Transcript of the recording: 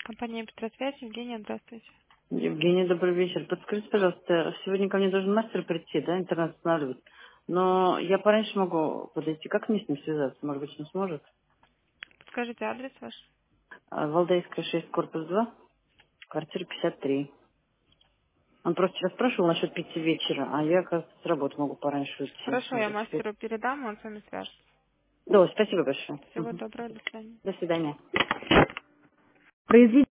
Компания «Петросвязь», Евгения, здравствуйте. Евгений, добрый вечер. Подскажите, пожалуйста, сегодня ко мне должен мастер прийти, да, интернет устанавливать. Но я пораньше могу подойти. Как мне с ним связаться? Может быть, он сможет? Скажите адрес ваш. Валдайская 6, корпус 2, квартира 53. Он просто вчера спрашивал насчет 5 вечера, а я, как с работы могу пораньше уйти. Хорошо, я Может быть, теперь. мастеру передам, он с вами свяжется. Да, спасибо большое. Всего доброго, до свидания. До свидания.